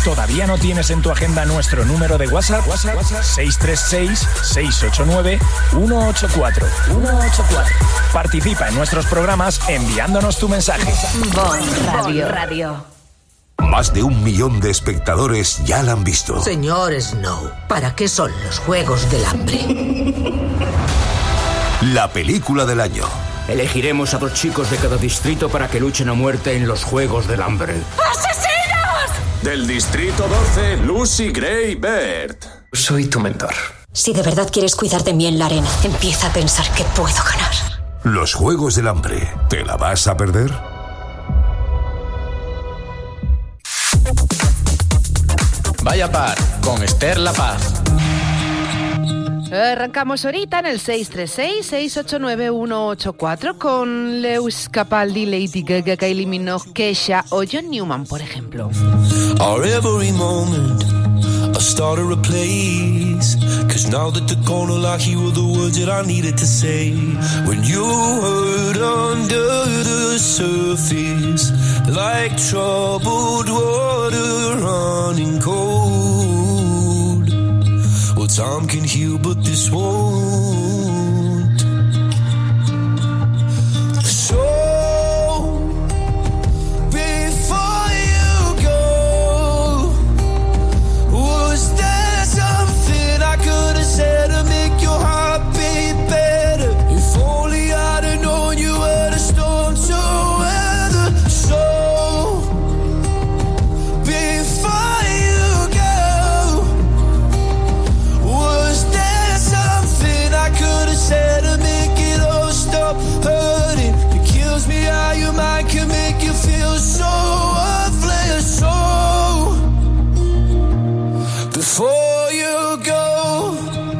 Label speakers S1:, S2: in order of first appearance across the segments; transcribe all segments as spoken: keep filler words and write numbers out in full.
S1: ¿Todavía no tienes en tu agenda nuestro número de WhatsApp? WhatsApp, WhatsApp seis tres seis, seis ocho nueve, uno ocho cuatro. Participa en nuestros programas enviándonos tu mensaje.
S2: Bon Radio. Radio.
S3: Más de un millón de espectadores ya la han visto.
S4: Señor Snow, ¿para qué son los Juegos del Hambre?
S3: La película del año.
S5: Elegiremos a dos chicos de cada distrito para que luchen a muerte en los Juegos del Hambre.
S6: ¡Asesinos! Del distrito doce, Lucy Gray Baird.
S7: Soy tu mentor.
S8: Si de verdad quieres cuidar de mí en la arena, empieza a pensar que puedo ganar.
S3: Los Juegos del Hambre. ¿Te la vas a perder?
S7: Vaya par, con Esther La Paz.
S9: Arrancamos ahorita en el seis tres seis, seis ocho nueve, uno ocho cuatro con Lewis Capaldi, Lady Gaga, Kylie Minogue, Kesha o John Newman, por ejemplo.
S10: Our every moment I started a place, cause now that they're gonna lie, here were the words that I needed to say. When you hurt under the surface, like troubled water running cold. Well, time can heal, but this won't. So before you go,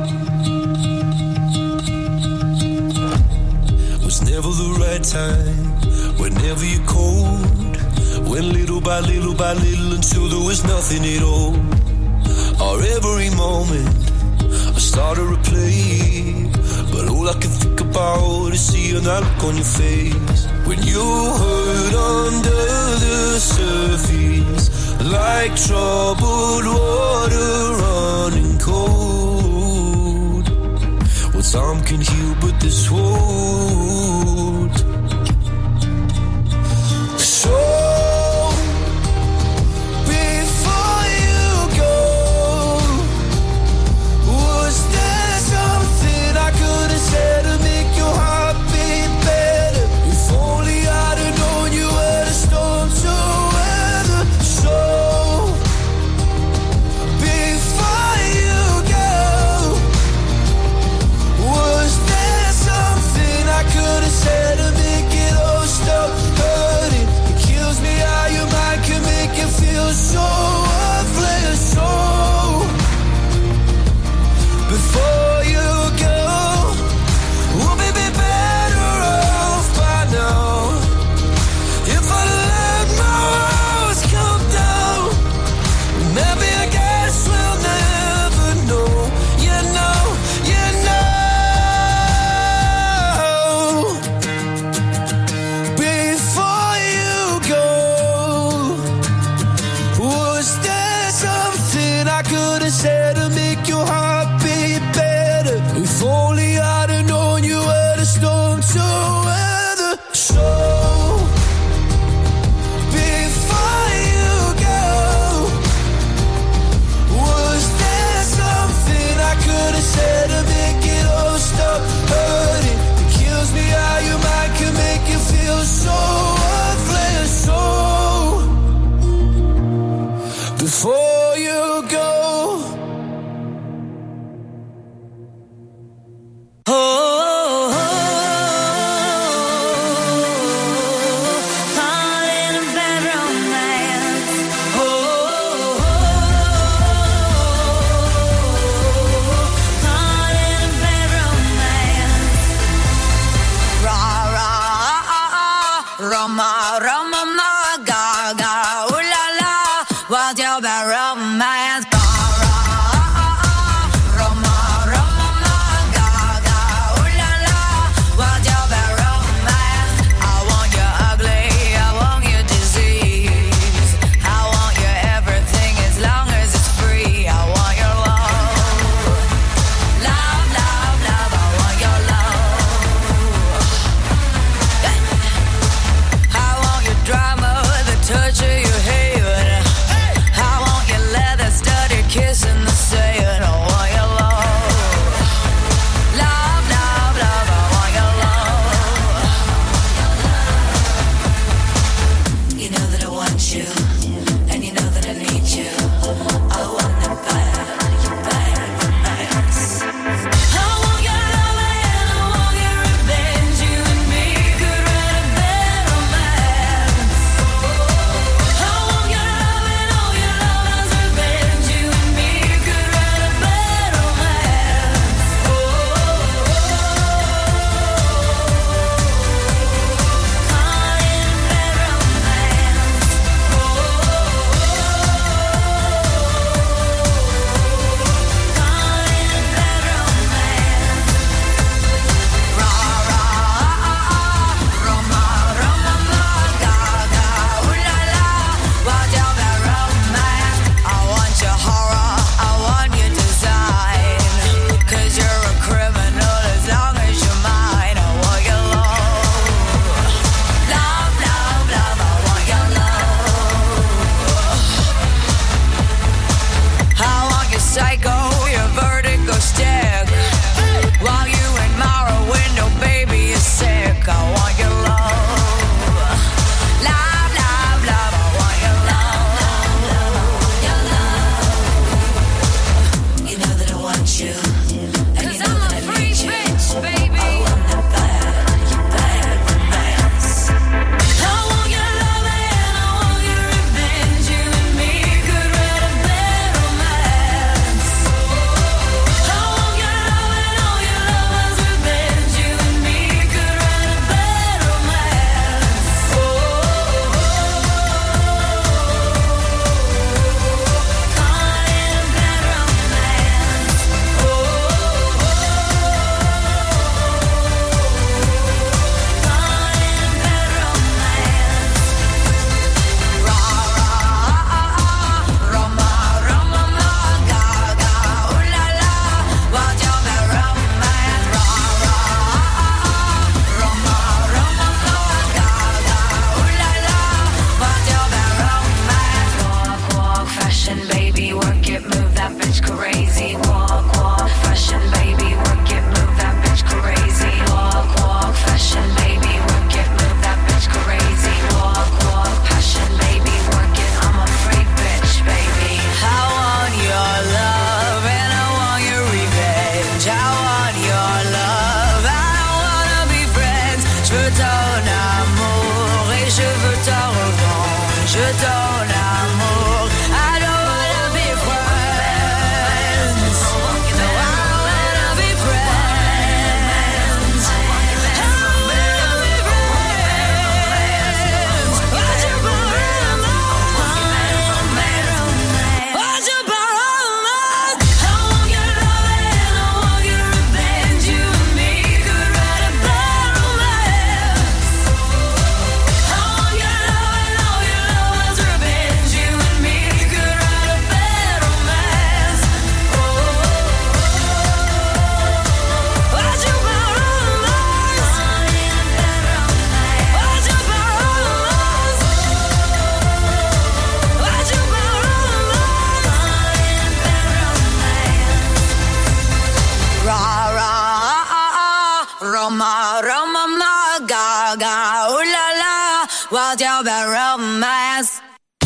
S10: was never the right time, whenever you're cold, went little by little by little until there was nothing at all. Our every moment I started to play, but all I can think about is seeing that look on your face. When you hurt under the surface, like troubled water running cold. Well, time can heal, but this won't. So
S11: It's gaga, ooh la la, what's your bad romance?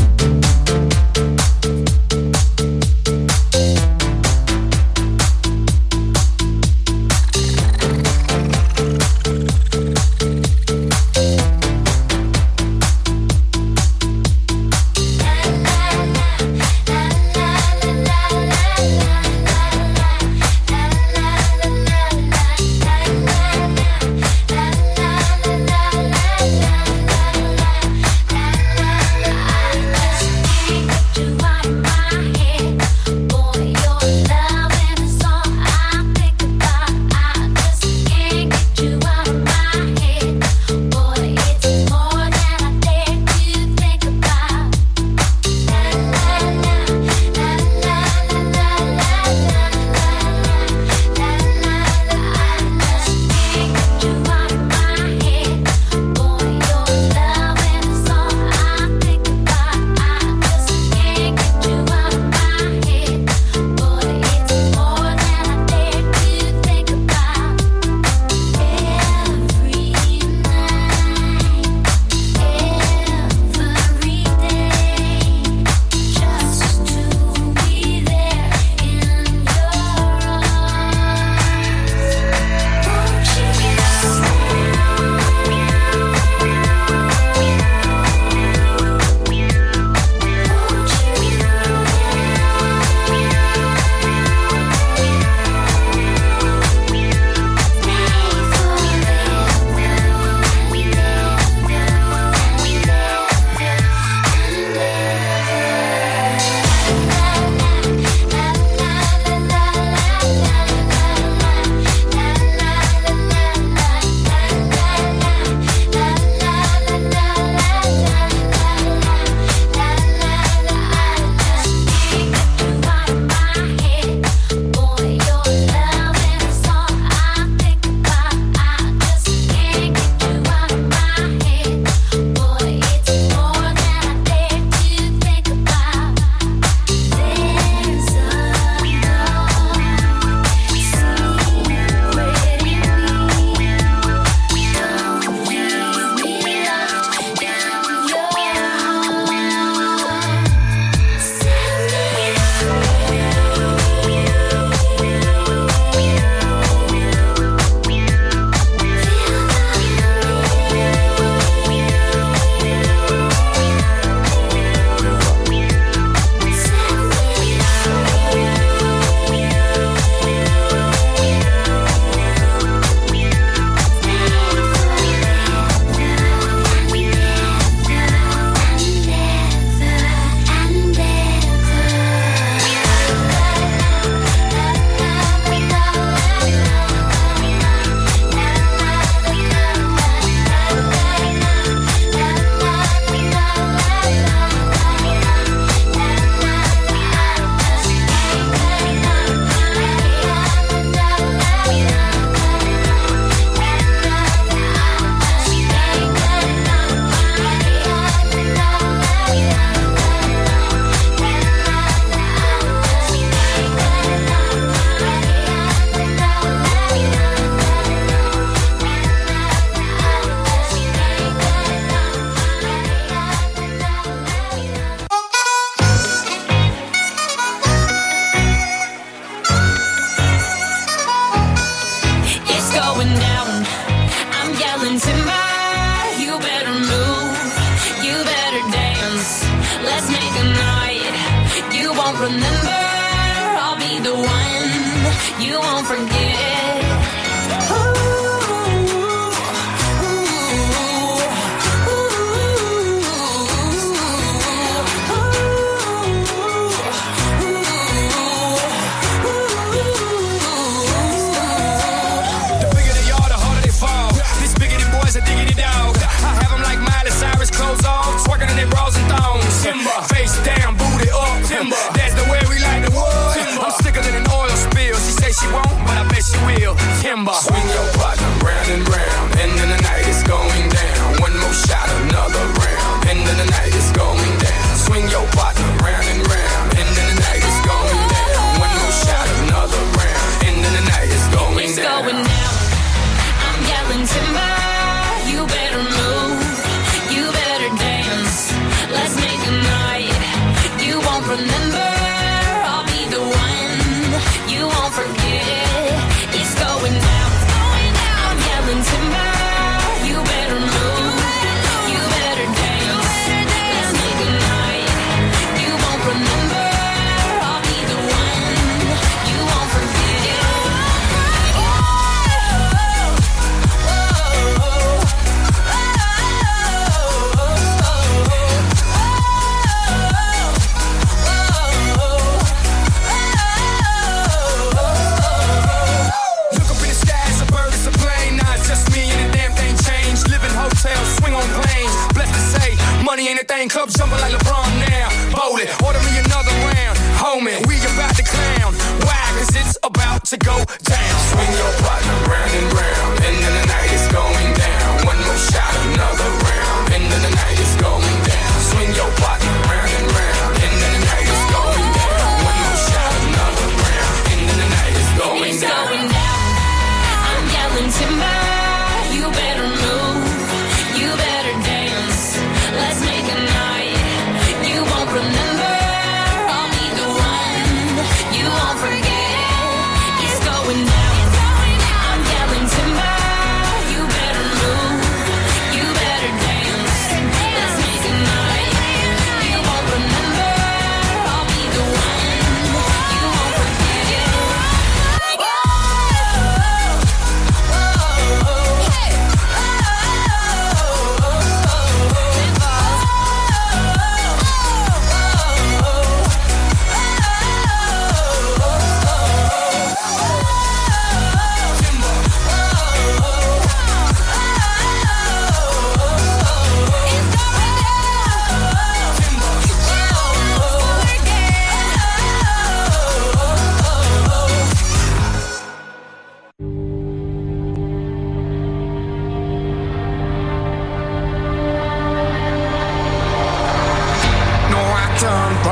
S12: Remember, I'll be the one you won't forget.
S13: The bigger they are, the harder they fall. These biggity boys are diggity dog. I have them like Miley Cyrus, clothes off, twerking in their bras and thongs. Timber, face down, booty up. Timber, that's the way we like the wood. I'm sicker than an oil spill. She say she won't, but I bet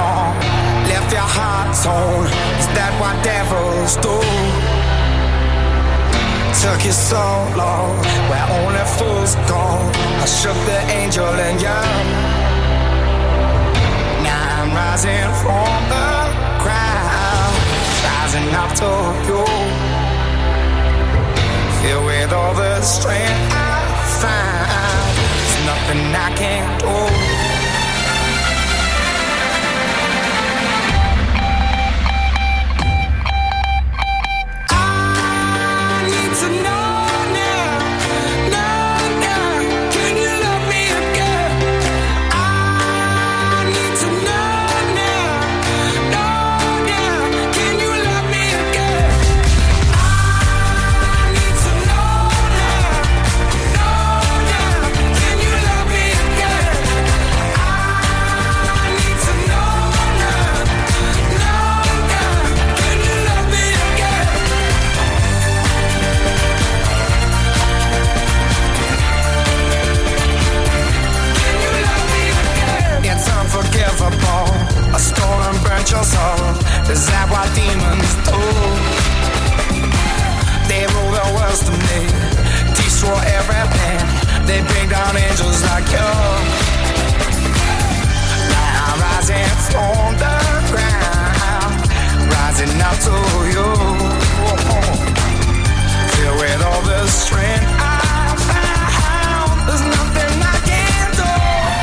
S13: wrong. Left your heart torn. Is that what devils do? Took you so long, where only fools go. I shook the angel in you. Now I'm rising from the ground, rising up to you. Filled with all the strength I find, there's nothing I can't do. A stolen burnt your soul. Is that what demons do? They rule the world to me, destroy everything. They bring down angels like you. Now I'm rising from the ground, rising up to you. Filled with all the strength I found, there's nothing I can't do.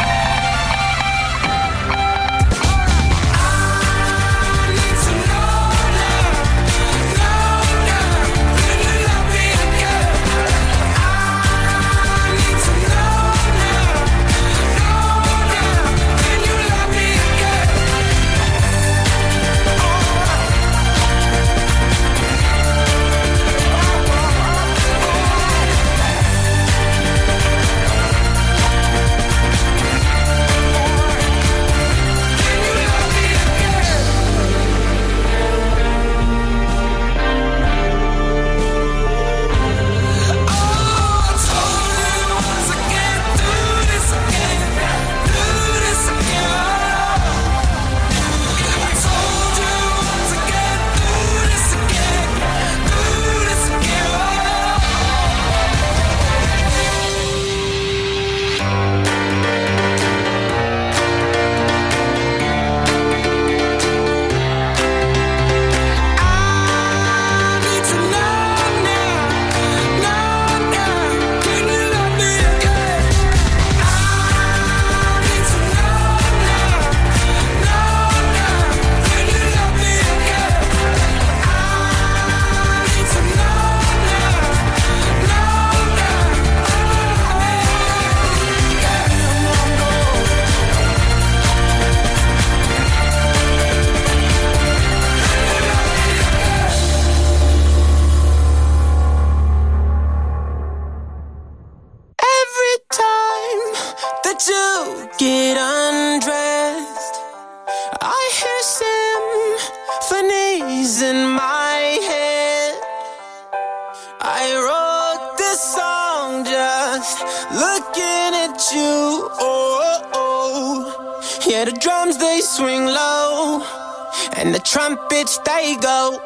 S14: And the trumpets, they go.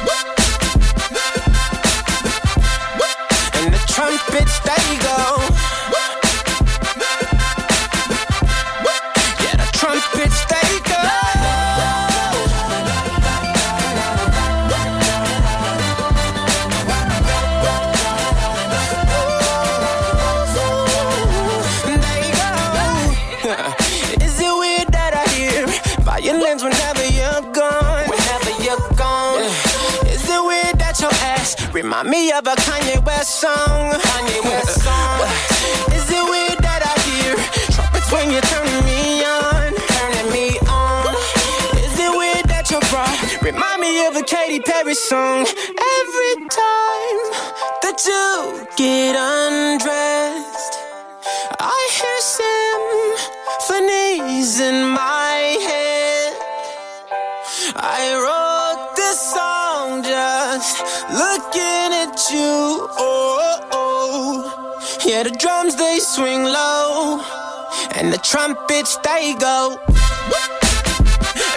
S14: And the trumpets, they go. Yeah, the trumpets, they go. They go. Is it weird that I hear violins whenever you're gone? Whenever you're gone. Yeah. Is it weird that your ass remind me of a Kanye West song? Kanye West song. Is it weird that I hear trumpets when you're turning me on? Turning me on. Is it weird that your bra remind me of a Katy Perry song? Every time that you get undressed, I hear symphonies in my head. I wrote this song just looking at you. Oh, oh. Yeah, the drums, they swing low, and the trumpets, they go.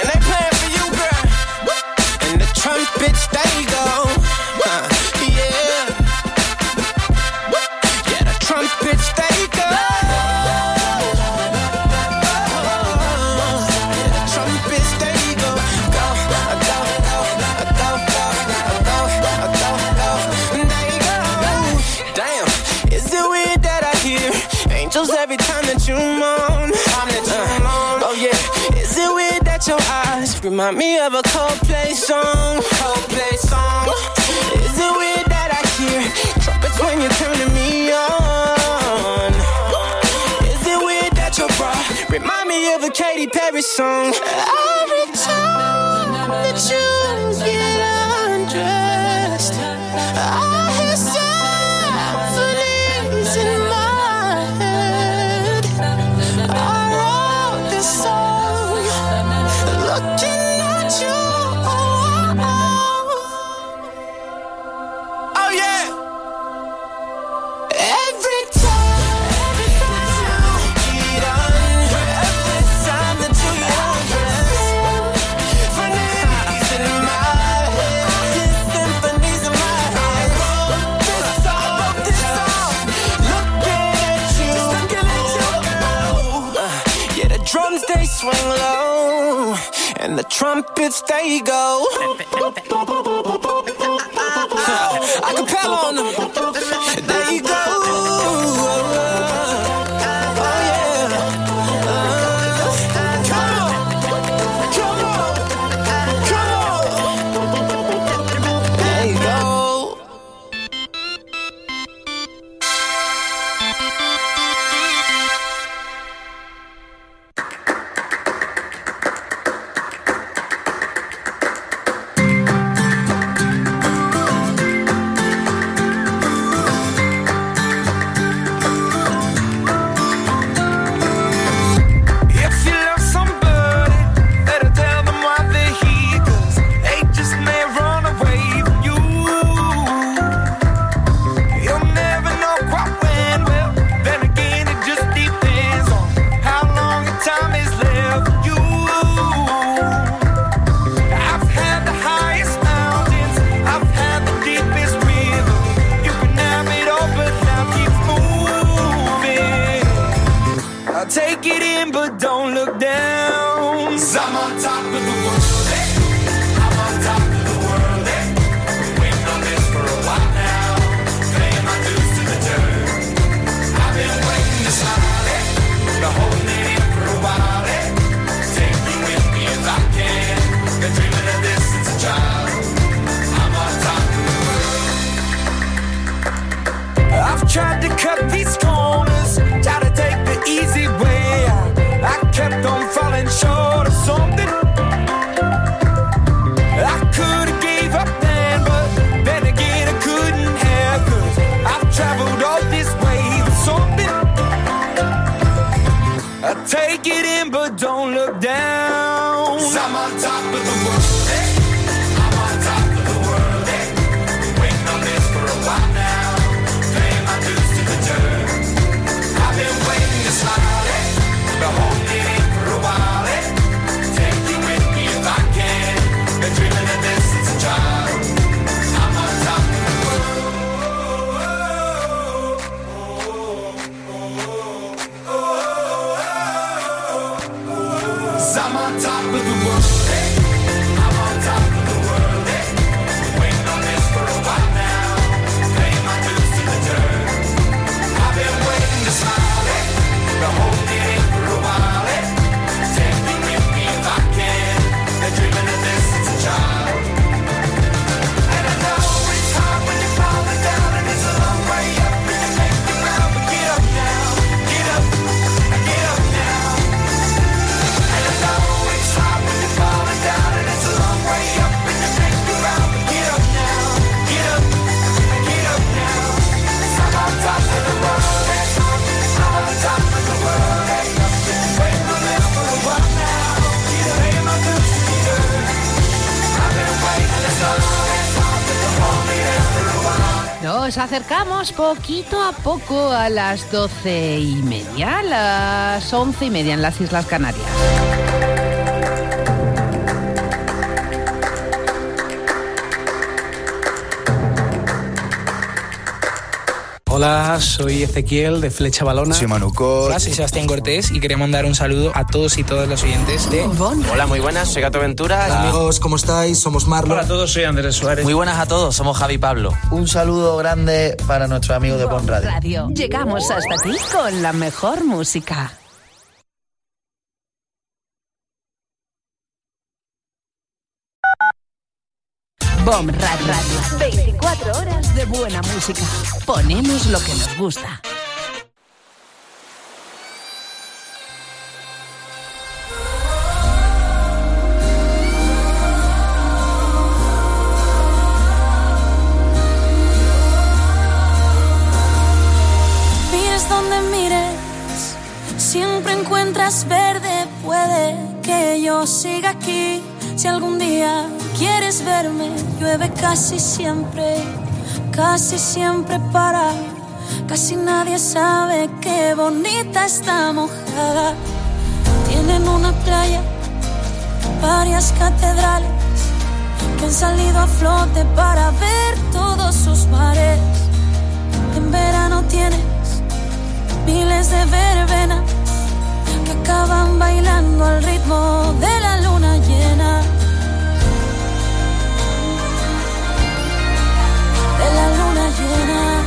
S14: tingles every time that you moan. Time that you moan. Oh yeah. Is it weird that your eyes remind me of a Coldplay song? Coldplay song. Is it weird that I hear trumpets when you're turning me on? Is it weird that your bra remind me of a Katy Perry song? Every time that you get undressed, I hear symphonies in my head. I wrote this song looking at you. Oh yeah. Every time, every time you get undressed, every time that you get undressed, symphonies in my head, symphonies in my head. I wrote this song, I wrote this song, looking at you, looking at you. Uh, yeah, the drums they swing low, and the trumpets they go. Acapella on them. There you go. Oh yeah. Uh, come on, come on, come on. There you go. If you love somebody, better tell them why they're here, 'cause they just may run away from you. You'll never know quite when, well, then again it just depends on how long your time is left for you. I've had the highest mountains, I've had the deepest river. You can have it all, but now keep moving. I'll take it in, but don't look down. 'Cause I'm on top of the world, eh? I'm on top of the world, eh? Been waiting on this for a while now, paying my dues to the dirt. I've been waiting to smile, eh? Been holding it in for a while, eh? Take you with me if I can. Been dreaming of this since a child. I'm on top of the world. I've tried to cut these corners, try to take the easy way out. I kept on falling short of something. I could have gave up then, but then again I couldn't have, 'cause I've traveled all this way for something. I take it in, but don't look down. 'Cause I'm on top of the world, eh? I'm on top of the world, eh? Been waiting on this for a while now, paying my dues to the dirt. I've been waiting to smile, eh? Been holding it in for a while, eh? Take you with me if I can. Been dreaming of this since a child. I'm on top of the world. 'Cause I'm on top of the world, eh? I'm on top of the world, eh? Been waiting on this for a while now, paying my dues to the dirt. I've been waiting to smile, eh? Been holding it in for a while, eh? Take me with me if I can. Been dreaming of this since a child. And I know it's hard when you're falling down, and it's a long way up, and you make it round, but get up now, get up, get up now. And I know it's hard when you're falling down, and it's a long way up, and you make it round, but get up now, get up, get up now. 'Cause I'm on top of the world, eh? I'm on top of the world, eh? Been waiting on this for a while now, paying my dues to the dirt. I've been waiting this long, it's hard to hold me there for a while.
S9: Nos acercamos poquito a poco a las doce y media, las once y media en las Islas Canarias.
S15: Hola, soy Ezequiel de Flecha Balona.
S16: Soy Manuco.
S17: Hola, soy Sebastián Cortés y quería mandar un saludo a todos y todas los oyentes de Bon.
S18: Hola, muy buenas, soy Gato Ventura.
S19: Hola, amigos, ¿cómo estáis? Somos Marlon.
S20: Hola a todos, soy Andrés Suárez.
S21: Muy buenas a todos, somos Javi Pablo.
S22: Un saludo grande para nuestros amigos de Bon Radio.
S2: Radio. Llegamos hasta ti con la mejor música. Bon Radio. veinticuatro horas de buena música. Ponemos lo que nos gusta.
S23: Mires donde mires, siempre encuentras verde. Puede que yo siga aquí. Si algún día quieres verme, llueve casi siempre, casi siempre para. Casi nadie sabe qué bonita está mojada. Tienen una playa, varias catedrales que han salido a flote para ver todos sus mares. En verano tienes miles de verbenas que acaban bailando al ritmo de la luna llena. De la luna llena.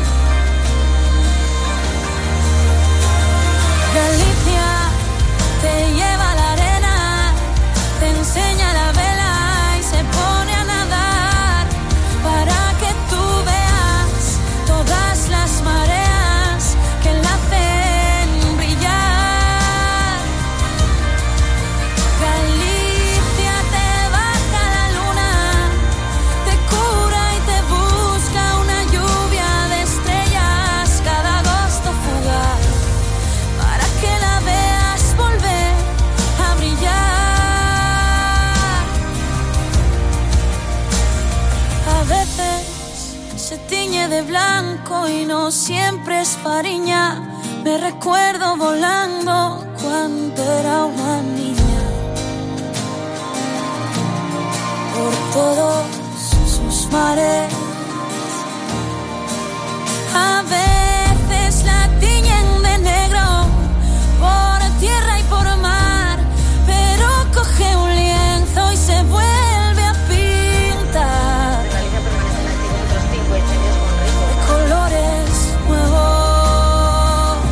S23: Galicia te lleva a la arena, te enseña la vela y se pone a nadar para que tú veas todas las mareas que la hacen brillar. Galicia te baja la luna, te cura y te busca una lluvia de estrellas cada agosto fugaz para que la veas volver a brillar. A veces se tiñe de blanco y no siempre es fariña. Me recuerdo volando cuando era una niña por todos sus mares. A veces la tiñen de negro por tierra y por mar, pero coge un lienzo y se vuelve a pintar de colores nuevos.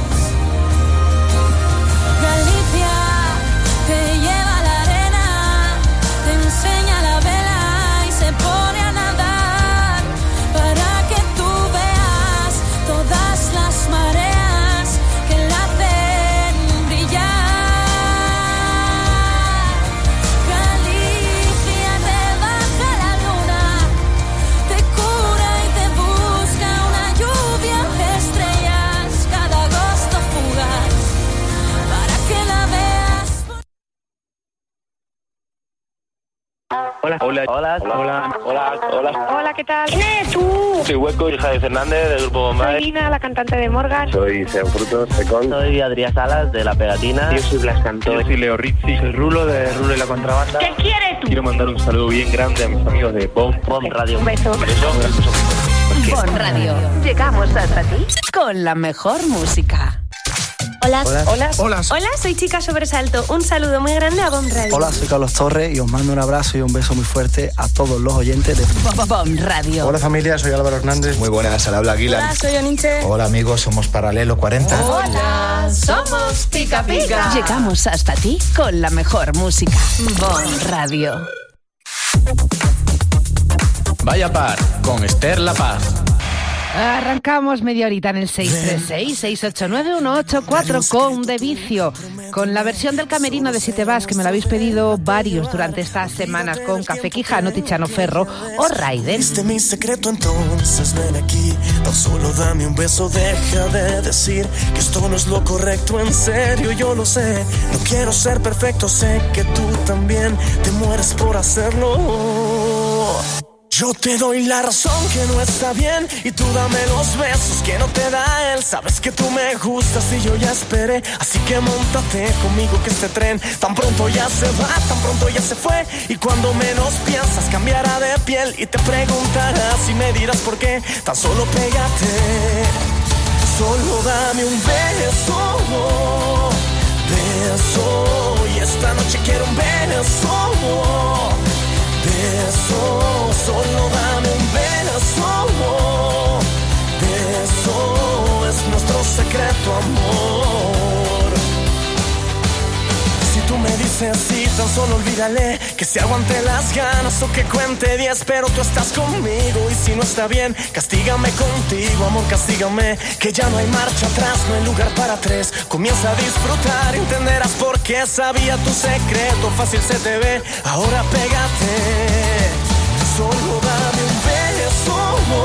S23: Galicia te lleva a la arena, te enseña la vela y se pone a nadar para que tú veas todas las mareas que la hacen brillar. Galicia te baja la luna, te cura y te busca una lluvia de estrellas cada agosto fugaz para que la veas.
S18: Hola, hola, hola, hola, hola, hola.
S24: Hola, ¿qué tal? ¿Quién eres tú?
S18: Soy Hueco, hija de Fernández, del grupo Bombay.
S24: Soy Ina, la cantante de Morgan.
S18: Soy Seo Frutos, Secón. Soy Adrián Salas, de La Pegatina. Yo soy Blas Cantó. Yo soy Leo Rizzi. Soy Rulo, de Rulo y la Contrabanda.
S24: ¿Qué quieres tú?
S18: Quiero mandar un saludo bien grande a mis amigos de Bon, Bon Radio.
S24: Un beso.
S18: Un beso.
S2: Bon Radio. Llegamos hasta ti con la mejor música.
S25: Hola.
S16: Hola.
S25: Hola.
S16: Hola.
S25: Hola, soy Chica Sobresalto. Un saludo muy grande a Bon Radio.
S16: Hola, soy Carlos Torres y os mando un abrazo y un beso muy fuerte a todos los oyentes de
S2: Bon Radio.
S16: Hola familia, soy Álvaro Hernández.
S26: Muy buenas, al habla Aguilar.
S25: Hola, soy Oniche.
S26: Hola amigos, somos Paralelo cuarenta.
S2: Hola, somos Pica Pica. Llegamos hasta ti con la mejor música. Bon Radio.
S7: Vaya par con Esther La Paz.
S9: Arrancamos media horita en el seis tres seis, seis ocho nueve, uno ocho cuatro con De Vicio, con la versión del Camerino de Si te vas, que me lo habéis pedido varios durante estas semanas, con Café Quijano, Tiziano Ferro o Raiden.
S10: Viste mi secreto, entonces ven aquí, tan solo dame un beso, deja de decir que esto no es lo correcto, en serio yo lo sé, no quiero ser perfecto, sé que tú también te mueres por hacerlo. Yo te doy la razón que no está bien y tú dame los besos que no te da él. Sabes que tú me gustas y yo ya esperé, así que móntate conmigo que este tren tan pronto ya se va, tan pronto ya se fue. Y cuando menos piensas cambiará de piel y te preguntarás y me dirás por qué. Tan solo pégate
S14: Solo dame un beso, beso. Y esta noche quiero un beso, beso. Solo dame un beso, beso. Es nuestro secreto, amor. Si tú me dices sí, tan solo olvídale que se aguante las ganas o que cuente diez, pero tú estás conmigo y si no está bien, castígame contigo, amor, castígame, que ya no hay marcha atrás, no hay lugar para tres. Comienza a disfrutar, entenderás por qué sabía tu secreto, fácil se te ve, ahora pégate. Solo dame un beso,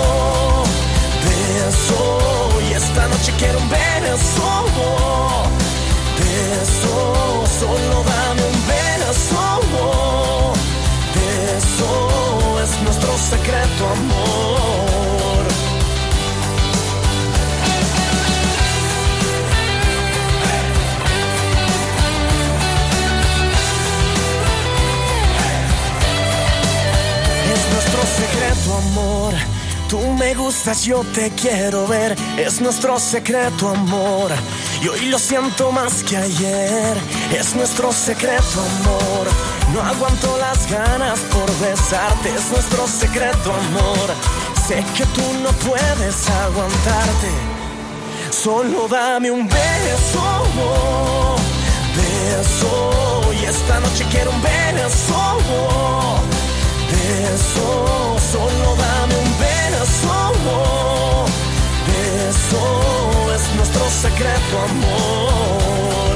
S14: beso, y esta noche quiero un beso, beso. Solo dame un beso, beso. Es nuestro secreto, amor. Es nuestro secreto, amor. Tú me gustas, yo te quiero ver. Es nuestro secreto, amor. Y hoy lo siento más que ayer. Es nuestro secreto, amor. No aguanto las ganas por besarte. Es nuestro secreto, amor. Sé que tú no puedes aguantarte. Solo dame un beso, beso. Y esta noche quiero un beso, beso. Solo dame un beso, beso. Es nuestro secreto, amor.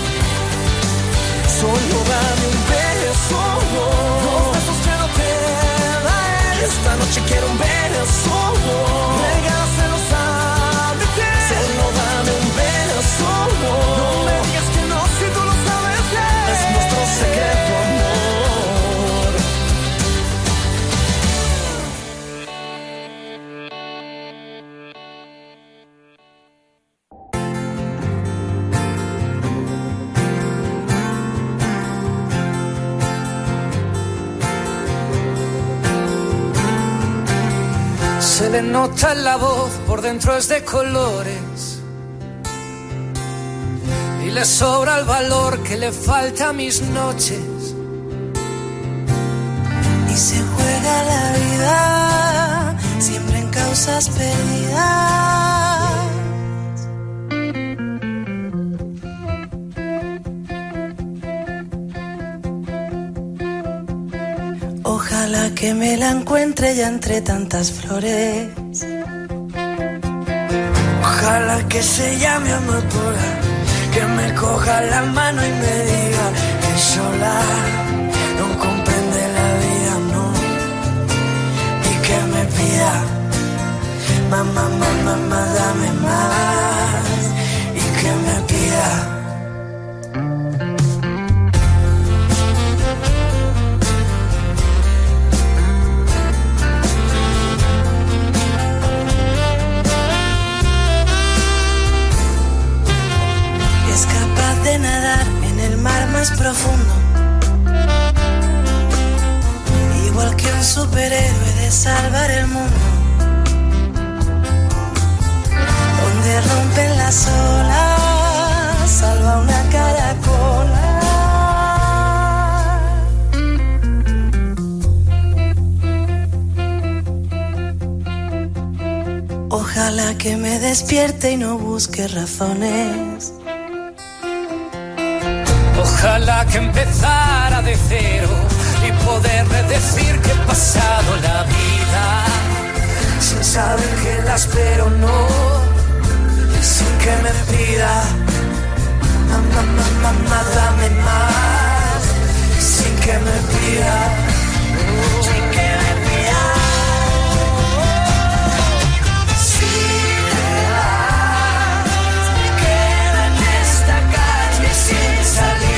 S14: Solo dame un beso, los besos que no te da él. Y esta noche quiero un beso, regálaselos a mi piel. Solo dame un beso, no me digas que no si tú lo sabes bien. Es nuestro secreto, amor.
S1: Se le nota en la voz, por dentro es de colores. Y le sobra el valor que le falta a mis noches.
S23: Y se juega la vida, siempre en causas perdidas. Ojalá que me la encuentre ya entre tantas flores. Ojalá que se llame amapola, que me coja la mano y me diga que sola no comprende la vida, no. Y que me pida, mamá, mamá, mamá, dame más. Y que me pida. De nadar en el mar más profundo, igual que un superhéroe de salvar el mundo, donde rompen las olas, salva una caracola. Ojalá que me despierte y no busque razones.
S1: Ojalá que empezara de cero y poderle decir que he pasado la vida sin saber que la espero, no, sin que me pida, mamá, mamá, mamá, dame más, sin que me pida, sin que me pida. Si te vas, me quedo en esta calle sin salida.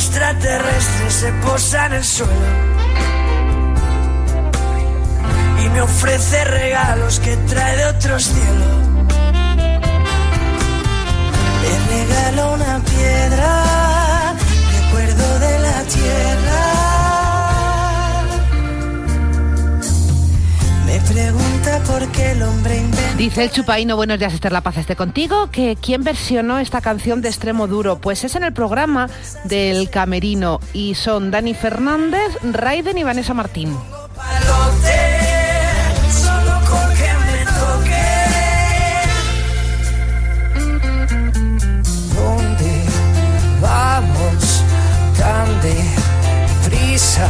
S1: Extraterrestre se posa en el suelo y
S3: me ofrece regalos que trae de otros cielos. Le regalo una piedra, recuerdo de la tierra. Me pregunta por qué el hombre inventa.
S9: Dice el Chupaíno, buenos días, Esther, la paz esté contigo, que ¿quién versionó esta canción de Extremo Duro? Pues es en el programa del Camerino y son Dani Fernández, Raiden y Vanessa Martín.
S3: Solo con que me toque. ¿Dónde vamos tan deprisa?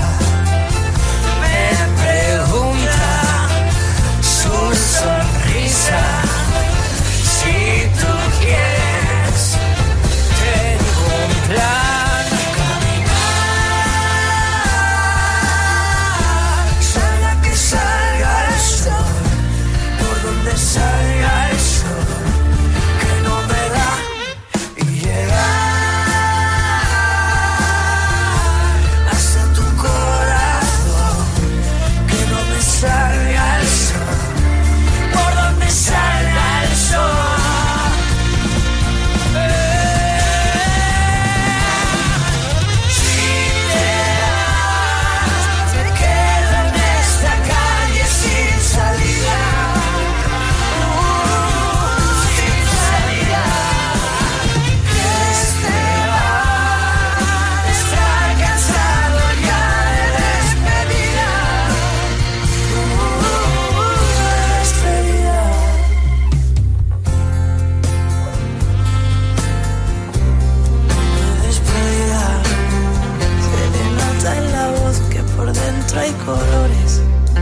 S3: Me pregunta su sonrisa. Si tú quieres, tengo un plan. Caminar, salga que salga el sol, por donde salga el sol, que no me da, y llegar hasta tu corazón, que no me salga el sol, por donde salga el sol. Hay colores.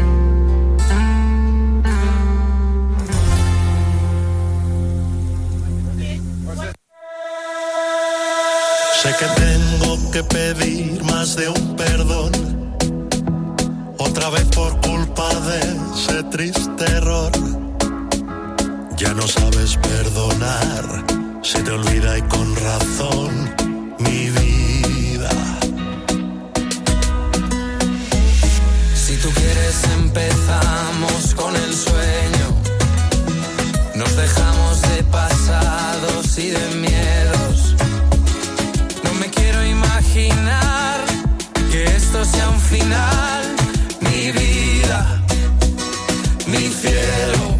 S10: Sé que tengo que pedir más de un perdón, otra vez por culpa de ese triste error. Ya no sabes perdonar, se te olvida y con razón, mi vida.
S1: Si tú quieres empezamos con el sueño, nos dejamos de pasados y de miedos. No me quiero imaginar que esto sea un final, mi vida, mi cielo.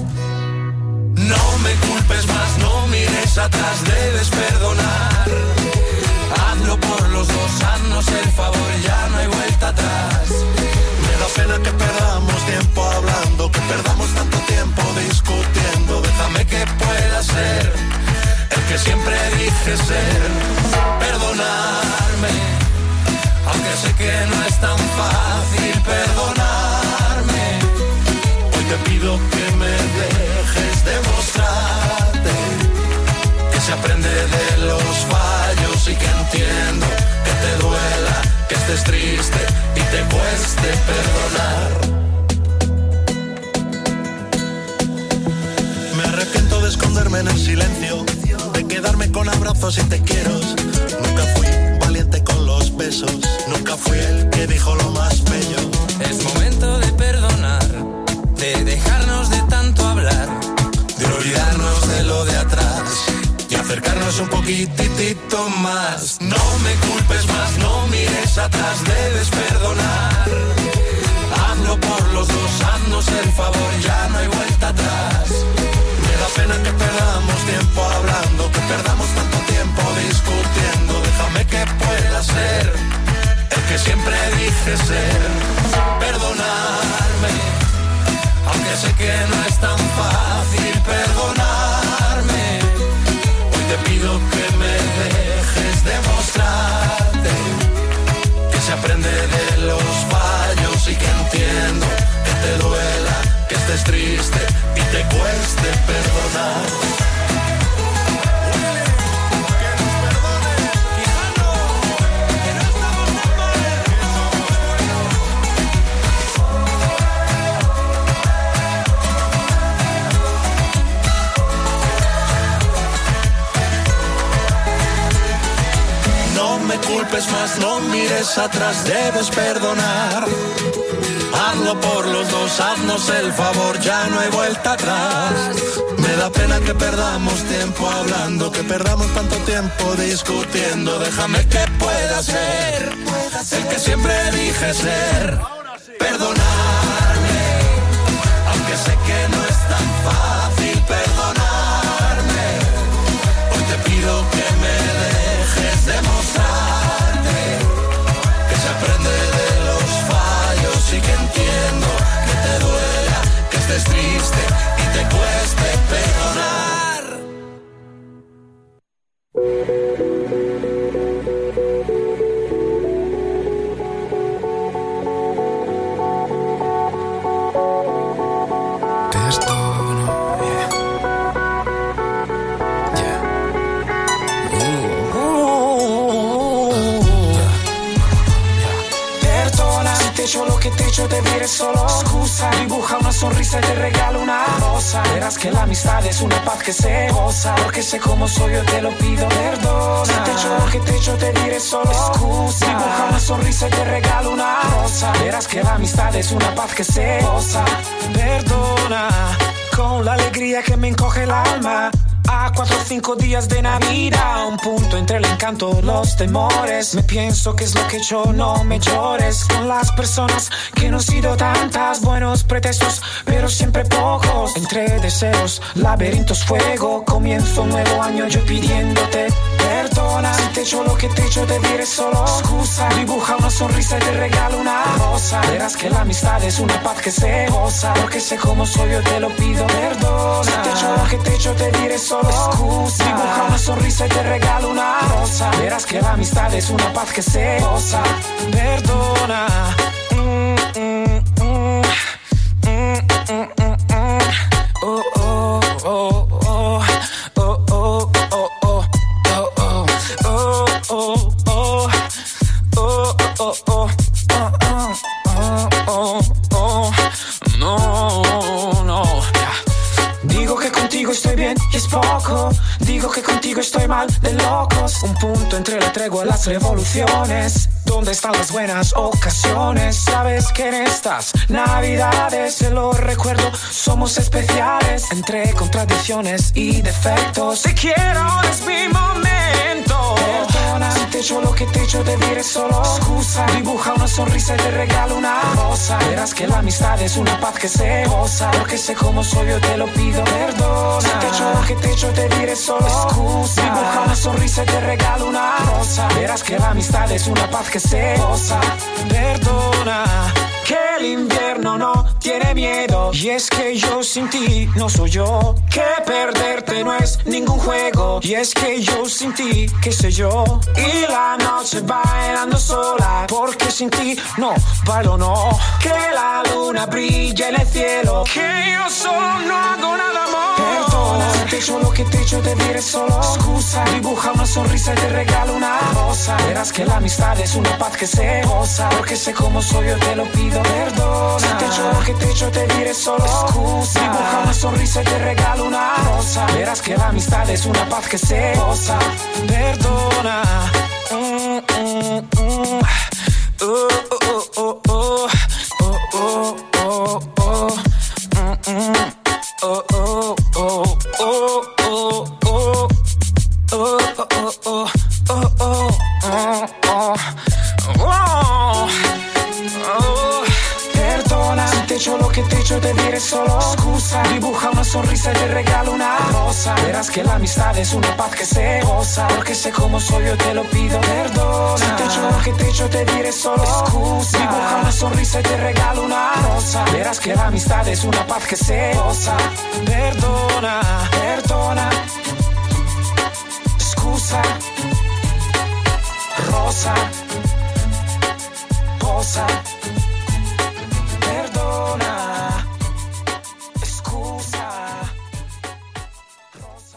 S1: No me culpes más, no mires atrás, debes perdonar. Hazlo por los dos, haznos el favor, ya no hay vuelta atrás.
S10: Me da pena que perdamos tiempo hablando, que perdamos tanto tiempo discutiendo. Déjame que pueda ser el que siempre dije ser. Perdonarme, aunque sé que no es tan fácil perdonarme. Hoy te pido que me dejes demostrarte que se aprende de los fallos y que entiendo que te duela, que estés triste y te cueste perdonar. Me arrepiento de esconderme en el silencio, de quedarme con abrazos y te quiero. Nunca fui valiente con los besos, nunca fui el que dijo lo más bello.
S1: Es momento de perdonar, de dejarnos de tanto hablar, de olvidarnos de lo de atrás y acercarnos un poquitito más. No me culpes más, no mires atrás, debes perdonar. Hazlo por los dos, haznos el favor, ya no hay vuelta atrás. Me da pena que perdamos tiempo hablando, que perdamos tanto tiempo discutiendo. Déjame que pueda ser el que siempre dije ser. Perdonarme, aunque sé que no es tan fácil perdonarme. Hoy te pido que me dejes demostrarte que se aprende de los fallos y que entiendo que te duela, que estés triste y te cueste perdonar. No me culpes más, no mires atrás, debes perdonar.
S10: Hazlo por los dos, haznos el favor, ya no hay vuelta atrás. Me da pena que perdamos tiempo hablando, que perdamos tanto tiempo discutiendo. Déjame que pueda ser el que siempre dije ser. Perdonarme, aunque sé que no es tan fácil perdonarme. Hoy te pido que me dejes demostrarte que se aprende de los fallos y que entiendo que te duela, que estés triste y te cueste perdonar.
S4: Lo que te he hecho te diré solo excusa. Dibuja una sonrisa y te regalo una rosa. Verás que la amistad es una paz que se goza. Porque sé cómo soy, yo te lo pido, perdona. Si te he hecho lo que te he hecho te diré solo excusa. Dibuja una sonrisa y te regalo una rosa. Verás que la amistad es una paz que se goza. Perdona, con la alegría que me encoge el alma. A cuatro o cinco días de Navidad, un punto entre el encanto y los temores. Me pienso que es lo que he hecho, no me llores. Con las personas que no han sido tantas, buenos pretextos, pero siempre pocos. Entre deseos, laberintos, fuego. Comienzo un nuevo año yo pidiéndote perdona. Si te he hecho lo que te he hecho te diré solo excusa. Dibuja una sonrisa y te regalo una rosa. Verás que la amistad es una paz que se goza. Porque sé cómo soy, yo te lo pido, perdona. Si te he hecho lo que te he hecho te diré solo excusa. Dibuja una sonrisa y te regalo una rosa. Verás que la amistad es una paz que se goza. Perdona. Mm, mm, mm. Mm, mm, mm, mm. Oh, oh, oh, oh. Oh, oh, oh, oh. Oh, oh, oh, oh. Oh, oh, oh. Oh, oh, oh. No, no. Digo que contigo estoy bien y es poco. Digo que contigo estoy mal de locos. Un punto entre la tregua y las revoluciones. ¿Dónde están las buenas ocasiones? Sabes que en estas navidades, se lo recuerdo, somos especiales. Entre contradicciones y defectos, te quiero, es mi momento. Perdona, si te he hecho lo que te he hecho te diré solo excusa. Dibuja una sonrisa y te regalo una rosa. Verás que la amistad es una paz que se goza. Porque sé cómo soy, yo te lo pido, perdona. Si te he hecho lo que te he hecho te diré solo excusa. Dibuja una sonrisa y te regalo una rosa. Verás que la amistad es una paz que se goza. Perdona, que el invierno no tiene miedo. Y es que yo sin ti no soy yo. Que perderte no es ningún juego. Y es que yo sin ti, qué sé yo. Y la noche bailando sola. Porque sin ti no bailo, no. Que la luna brilla en el cielo. Que yo solo no hago nada más. Perdona, si te he hecho lo que te he hecho te diré solo excusa. Dibuja una sonrisa y te regalo una rosa. Verás que la amistad es una paz que se goza. Porque sé cómo soy, yo te lo pido, perdona. Si te he hecho lo que te he hecho te diré solo excusa. Dibuja una sonrisa y te regalo una rosa. Verás que la amistad es una paz que se goza. Perdona. Mm, mm, mm. Oh, oh, oh, oh. Oh, oh, oh, oh. Mm, mm. Oh, oh, oh, oh, oh, oh. Oh, oh, oh, oh, oh, oh, oh, oh, oh. Perdona, si te he hecho lo que te he hecho te diré solo excusa. Dibuja una sonrisa y te regalo una rosa. Verás que la amistad es una paz que se goza. Porque sé cómo soy, yo te lo pido, perdona. Si te he hecho lo que te he hecho te diré solo excusa. Dibuja una sonrisa y te regalo una rosa. Verás que la amistad es una paz que se goza. Perdona, perdona. Excusa, rosa, rosa, perdona, excusa, rosa.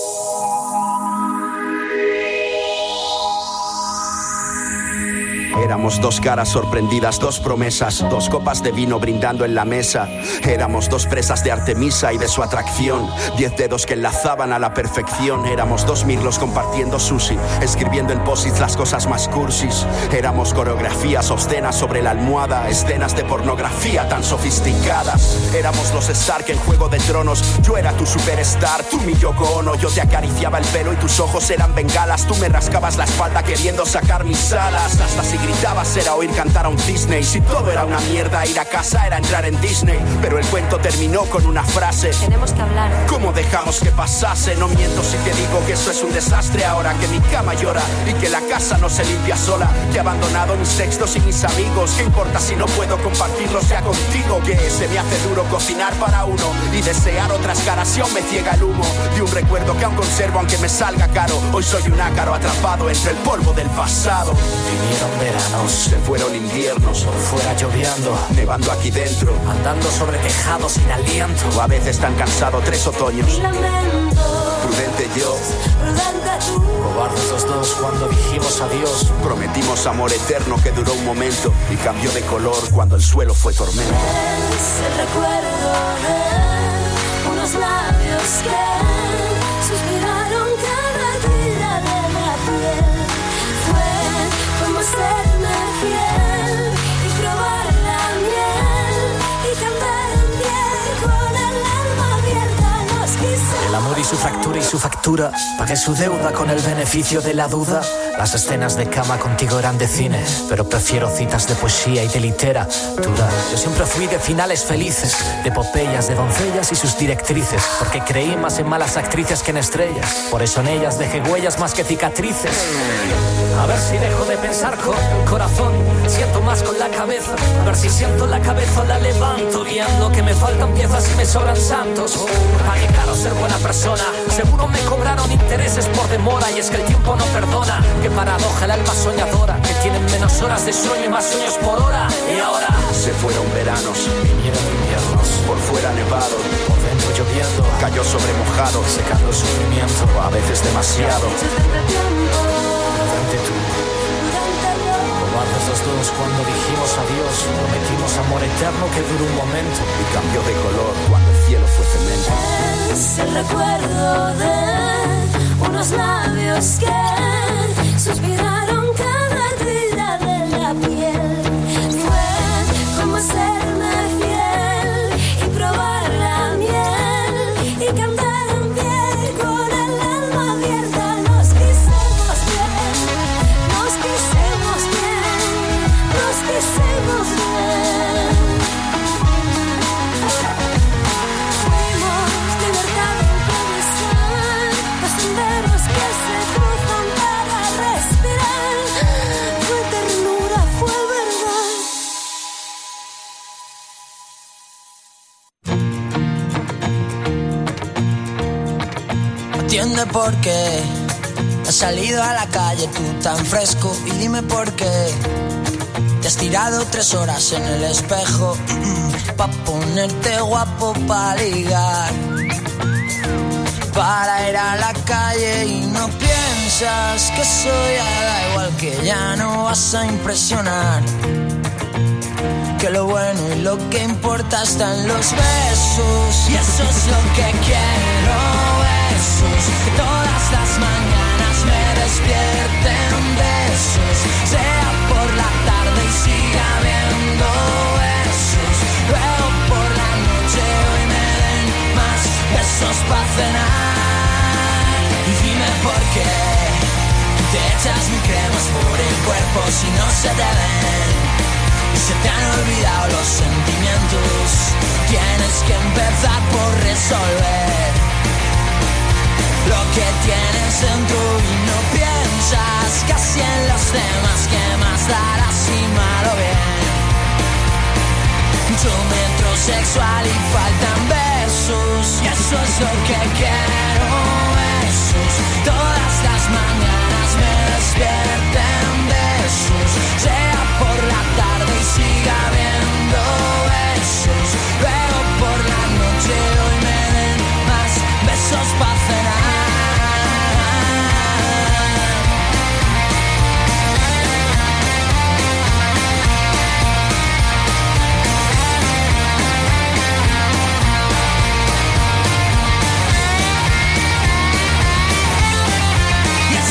S5: Era Éramos dos caras sorprendidas, dos promesas, dos copas de vino brindando en la mesa. Éramos dos presas de Artemisa y de su atracción, diez dedos que enlazaban a la perfección. Éramos dos mirlos compartiendo sushi, escribiendo en post-it las cosas más cursis. Éramos coreografías obscenas sobre la almohada, escenas de pornografía tan sofisticadas. Éramos los Stark en Juego de Tronos, yo era tu superstar, tú mi Yoko Ono. Yo te acariciaba el pelo y tus ojos eran bengalas, tú me rascabas la espalda queriendo sacar mis alas. Hasta si gritabas era oír cantar a un Disney. Si todo era una mierda, ir a casa era entrar en Disney. Pero el cuento terminó con una frase: tenemos que hablar. ¿Cómo dejamos que pasase? No miento si te digo que eso es un desastre ahora, que mi cama llora y que la casa no se limpia sola, que he abandonado mis textos y mis amigos. ¿Qué importa si no puedo compartirlos ya contigo? Que se me hace duro cocinar para uno y desear otras caras y aún me ciega el humo de un recuerdo que aún conservo aunque me salga caro. Hoy soy un ácaro atrapado entre el polvo del pasado.
S6: Vinieron veranos,
S5: se fueron inviernos,
S6: por fuera lloviendo,
S5: nevando aquí dentro,
S6: andando sobre tejados sin aliento.
S5: O a veces tan cansado, tres otoños.
S23: Lamento,
S5: prudente yo,
S23: prudente tú.
S6: Cobardes los dos cuando dijimos adiós.
S5: Prometimos amor eterno que duró un momento y cambió de color cuando el suelo fue tormento.
S23: Es el recuerdo de unos labios que suspiraron cada día de la piel. Fue como serme fiel y probar la miel y cantar en pie con el alma abierta. Nos quise.
S6: El amor y su fractura y su factura, pagué su deuda con el beneficio de la duda. Las escenas de cama contigo eran de cine, pero prefiero citas de poesía y de literatura. Yo siempre fui de finales felices, de epopeyas, de doncellas y sus directrices, porque creí más en malas actrices que en estrellas. Por eso en ellas dejé huellas más que cicatrices. A ver si dejo de pensar con el corazón, siento más con la cabeza. A ver si siento la cabeza, la levanto, viendo que me faltan piezas y me sobran santos. Oh, pagué caro ser buena persona, seguro me cobraron intereses por demora. Y es que el tiempo no perdona, qué paradoja el alma soñadora, que tienen menos horas de sueño y más sueños por hora. Y ahora
S5: se fueron veranos,
S6: vinieron inviernos,
S5: por fuera nevado,
S6: por dentro lloviendo,
S5: cayó sobre mojado,
S6: secando el sufrimiento,
S5: a veces demasiado.
S6: Prudente tú, cobardes los dos cuando dijimos adiós. Prometimos amor eterno que duró un momento
S5: y cambió de color cuando el cielo fue cemento.
S23: Es el recuerdo de unos labios que suspiraron cada día de la piel. Fue como serme fiel y probar la miel y cantar en pie con el alma abierta. Nos quisimos bien, nos quisimos bien, nos quisimos bien. Fuimos libertad improvisar, los senderos que se cruzan para respirar. Fue ternura, fue verdad.
S8: Entiende por qué has salido a la calle tú tan fresco y dime por qué te has tirado tres horas en el espejo pa' ponerte guapo, pa' ligar, para ir a la calle y no piensas que soy da igual, que ya no vas a impresionar, que lo bueno y lo que importa está en los besos y eso es lo que quiero, besos, que todas las mañanas me despierten besos, sea por la tarde y siga habiendo besos, luego por la noche hoy me den más besos para cenar. Y dime por qué te echas mi cremas por el cuerpo si no se te ven y se te han olvidado los sentimientos. Tienes que empezar por resolver lo que tienes dentro y no piensas casi en los demás, que más darás si mal o bien. Mucho metrosexual y faltan besos y eso es lo que quiero, besos, todas las mañanas me despierten besos, sea por la tarde y siga habiendo besos, luego por la noche hoy me den más besos para cenar.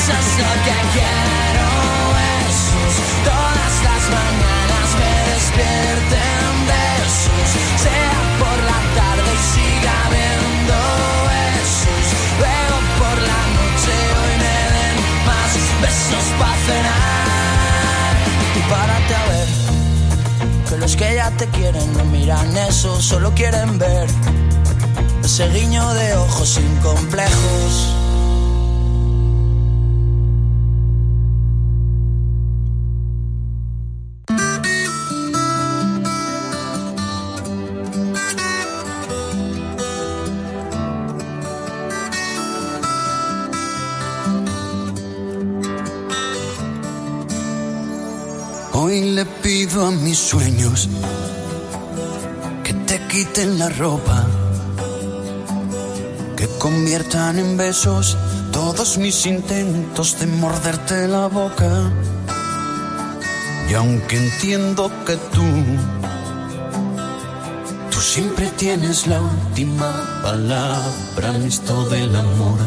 S8: Eso es lo que quiero, besos. Todas las mañanas me despierten besos. Sea por la tarde y siga habiendo besos. Luego por la noche hoy me den más besos para cenar. Y párate a ver que los que ya te quieren no miran eso, solo quieren ver ese guiño de ojos sin complejos.
S3: Hoy le pido a mis sueños que te quiten la ropa, que conviertan en besos todos mis intentos de morderte la boca. Y aunque entiendo que tú, tú siempre tienes la última palabra en esto del amor,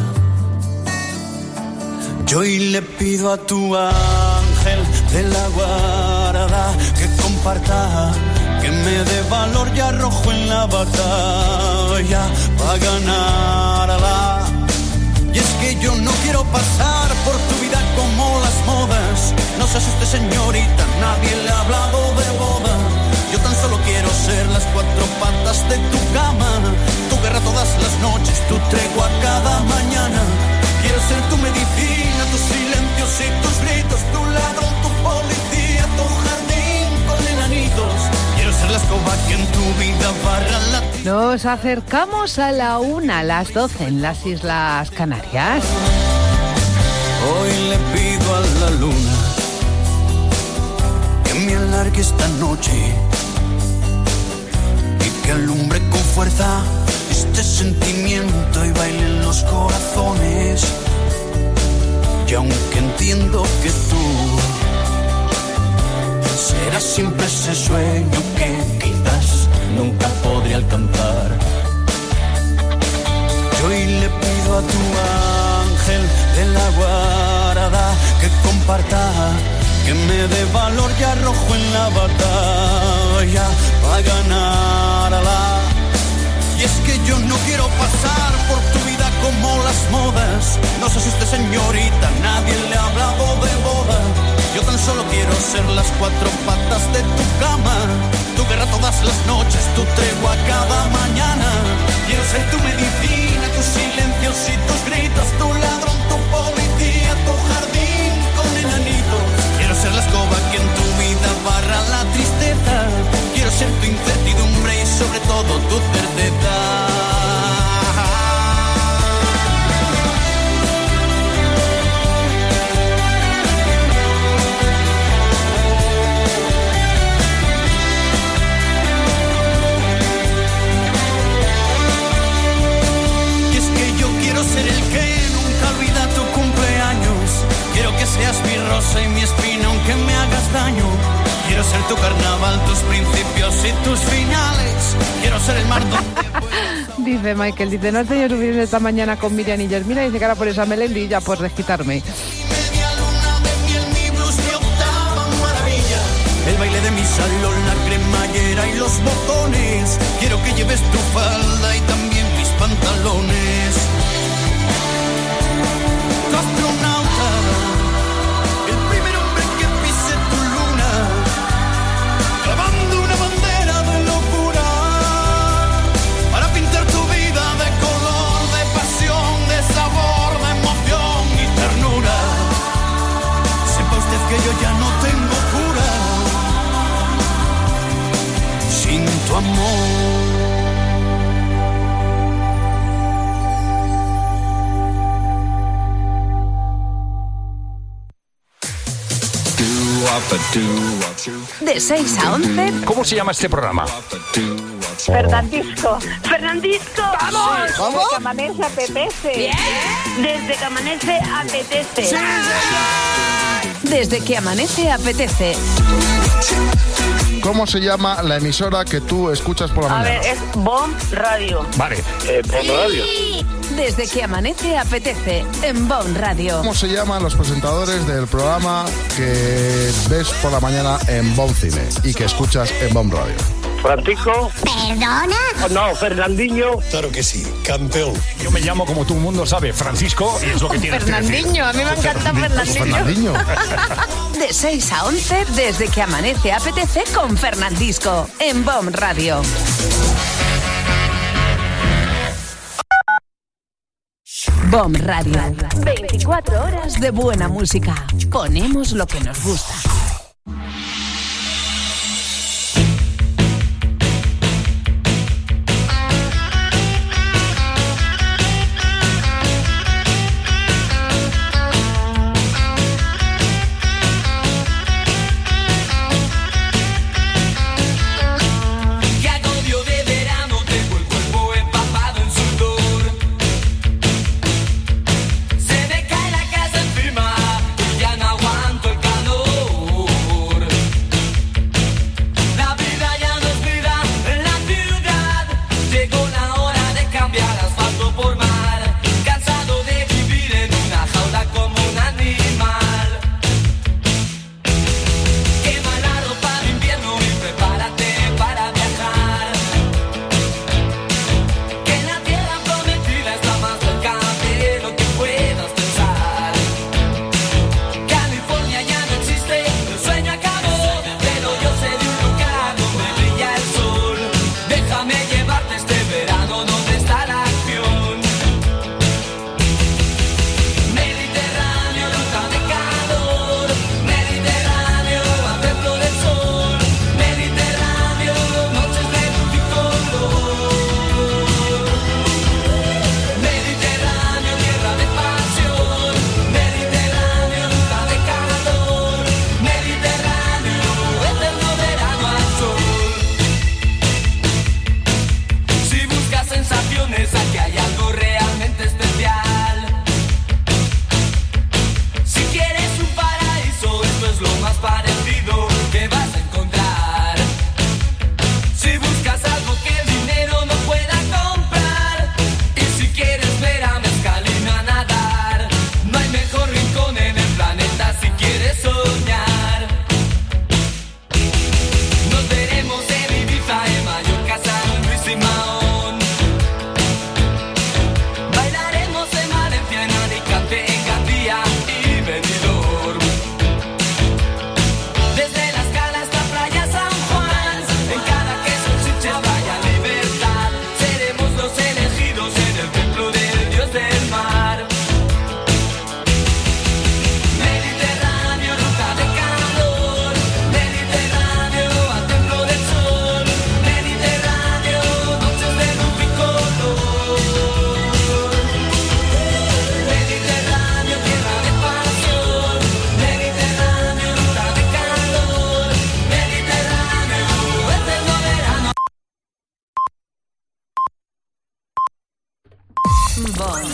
S3: yo hoy le pido a tu ángel de la guarda que comparta, que me dé valor y arrojo en la batalla para ganarla. Y es que yo no quiero pasar por tu vida como las modas. No se asuste, señorita, nadie le ha hablado de boda. Yo tan solo quiero ser las cuatro patas de tu cama, tu guerra todas las noches, tu tregua cada mañana. Quiero ser tu medicina, tus silencios y tus gritos, tu ladrón, tu policía, tu jardín con enanitos. Quiero ser la escoba que en tu vida barra la...
S9: Nos acercamos a la una, a las doce en las Islas Canarias.
S3: Hoy le pido a la luna que me alargue esta noche y que alumbre con fuerza este sentimiento y baile en los corazones. Y aunque entiendo que tú serás siempre ese sueño que quizás nunca podré alcanzar, yo hoy le pido a tu ángel de la guarda que comparta, que me dé valor y arrojo en la batalla para ganarla. Y es que yo no quiero pasar por tu vida como las modas. No se asuste, señorita, nadie le ha hablado de boda. Yo tan solo quiero ser las cuatro patas de tu cama, tu guerra todas las noches, tu tregua cada mañana. Quiero ser tu medicina, tus silencios y tus gritos, tu ladrón, tu policía, tu jardín con enanitos. Quiero ser la escoba que en tu vida barra la tristeza. Quiero ser tu incertidumbre y sobre todo tu certeza. Y es que yo quiero ser el que nunca olvida tu cumpleaños. Quiero que seas mi rosa y mi espina aunque me hagas daño. Quiero ser tu carnaval, tus principios y tus finales. Quiero ser el mar donde...
S9: Dice Michael, dice, no he tenido suficiente esta mañana con Miriam y Yasmina, dice que ahora por esa melendilla por desquitarme.
S3: El baile de mi salón, la cremallera y los botones. Quiero que lleves tu falda y también mis pantalones. Tu astronauta, el primer hombre que pise tu luna, clavando una bandera de locura para pintar tu vida de color, de pasión, de sabor, de emoción y ternura. Sepa usted que yo ya no tengo cura sin tu amor.
S2: De seis a once.
S11: ¿Cómo se llama este programa?
S24: Fernandisco. Fernandisco.
S2: ¡Vamos!
S24: Desde que amanece apetece.
S2: Bien.
S24: Desde que amanece apetece.
S2: Sí. Desde que amanece apetece.
S11: ¿Cómo se llama la emisora que tú escuchas por la
S24: A
S11: mañana?
S24: ver, es Bomb Radio.
S11: Vale.
S18: Eh, Bomb Radio.
S2: Desde que amanece apetece en Bon Radio.
S11: ¿Cómo se llaman los presentadores del programa que ves por la mañana en Bon Cine y que escuchas en Bon Radio?
S18: Francisco.
S12: ¿Perdona?
S18: No, Fernandinho.
S13: Claro que sí, campeón. Yo me llamo, como todo el mundo sabe, Francisco, y es lo que tienes que decir.
S9: Fernandinho, a mí me encanta Fernandinho.
S11: Fernandinho.
S2: De seis a once, desde que amanece apetece con Fernandisco en Bon Radio. Bon Radio. veinticuatro horas de buena música. Ponemos lo que nos gusta.